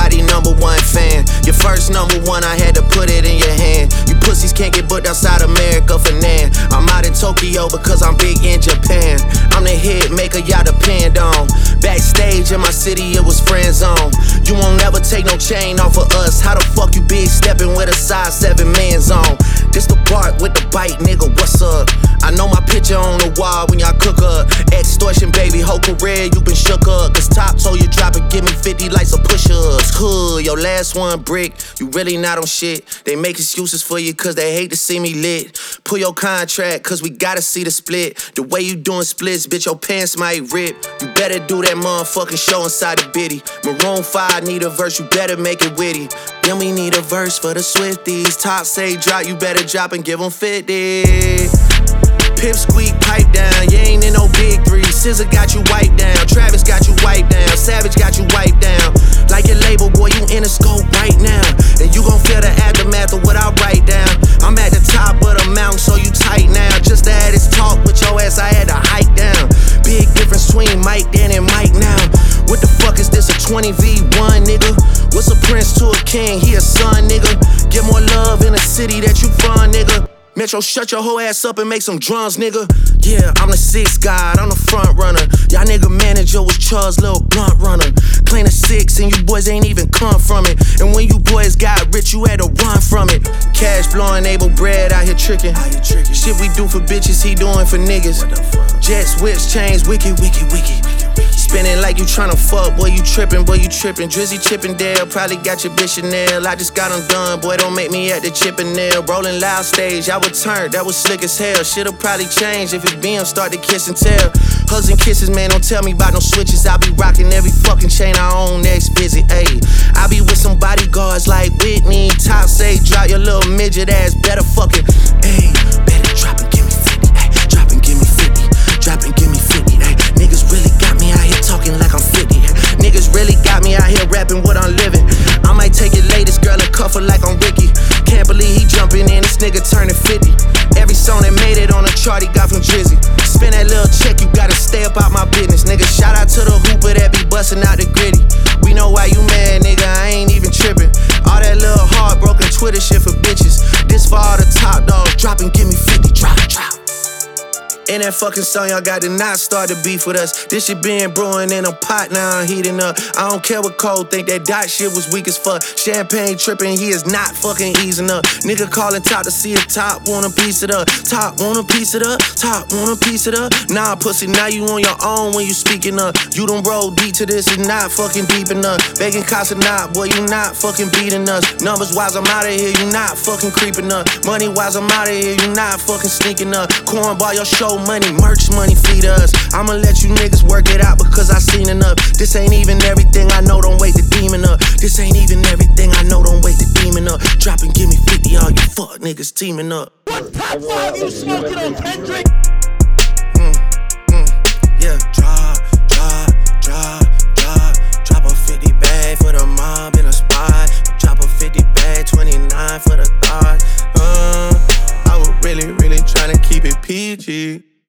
everybody #1 fan. Your first #1, I had to put it in your hand. You pussies can't get booked outside America for Nan. I'm out in Tokyo because I'm big in Japan. I'm the hit maker y'all depend on. Backstage in my city, it was friend zone. You won't never take no chain off of us. How the fuck you big stepping with a size 7 man zone? This the bark with the bite, nigga, what's up? I know my picture on the wall when y'all cook up. Extortion, baby, whole career you been shook up. Cause Top told you drop it, give me 50 like some push-ups. Hood, your last one brick, you really not on shit. They make excuses for you cause they hate to see me lit. Pull your contract cause we gotta see the split. The way you doing splits, bitch, your pants might rip. You better do that motherfucking show inside the bitty. Maroon 5 need a verse, you better make it witty. Then we need a verse for the Swifties. Top say drop, you better drop and give them 50. Pip squeak, pipe down, you ain't in no big 3. SZA got you wiped down, Travis got you wiped down, Savage got you wiped down. Like your label, boy, you in the scope right now. And you gon' feel the aftermath of what I write down. I'm at the top of the mountain, so you tight now. Just to have this talk with your ass, I had to hike down. Big difference between Mike then and Mike now. What the fuck is this, a 20v1, nigga? What's a prince to a king, he a son, nigga? Get more love in the city that you from, nigga. Metro, shut your whole ass up and make some drums, nigga. Yeah, I'm the 6th guy, I'm the front runner. Y'all nigga manager was Charles' little blunt runner. Claim the 6 and you boys ain't even come from it. And when you boys got rich, you had to run from it. Cash blowing, able bread out here tricking. Shit we do for bitches, he doing for niggas. Jets, whips, chains, wicked, wicked, wicked. Spinning like you tryna fuck, boy, you trippin', boy, you trippin'. Drizzy Chippendale, probably got your bitch Chanel. I just got them done, boy, don't make me at the Chippendale. Rolling loud stage, I would turn, that was slick as hell. Shit'll probably change if it BM start to kiss and tell. Hugs and kisses, man, don't tell me about no switches. I be rocking every fucking chain I own, next visit, ayy. I be with some bodyguards like Whitney. Top say, drop your little midget ass, better fucking, ayy. Better drop and give me 50, ayy. Drop and give me 50, drop and give me 50, ayy. Niggas really got me out here talking like I'm 50. Niggas really got me out here rapping what I'm living. I might take your latest girl and cuff her like I'm Ricky. Can't believe he jumping in, this nigga turning 50. Every song that made it on a chart he got from Drizzy. Spend that little check, you gotta stay up out my business, nigga. Shout out to the hooper that be busting out the gritty. We know why you mad, nigga, I ain't even tripping. All that little heartbroken Twitter shit for bitches. This for all the top dogs, drop and give me 50, drop, drop. In that fucking song, y'all got to not start the beef with us. This shit been brewing in a pot, now I'm heating up. I don't care what Cole think, that dot shit was weak as fuck. Champagne tripping, he is not fucking easing up. Nigga calling top to see if Top want a piece of it up. Top want a piece of it up, Top want a piece of it up. Nah, pussy, now you on your own when you speaking up. You done roll deep to this, it's not fucking deep enough. Begging Casa not, boy, you not fucking beating us. Numbers wise, I'm out of here, you not fucking creeping up. Money wise, I'm out of here, you not fucking sneaking up. Cornball, your show money, merch money, feed us. I'ma let you niggas work it out because I seen enough. This ain't even everything I know, don't wait the demon up. This ain't even everything I know, don't wait the demon up. Drop and give me 50, all you fuck niggas teaming up. What top 5 you smoking on, Kendrick?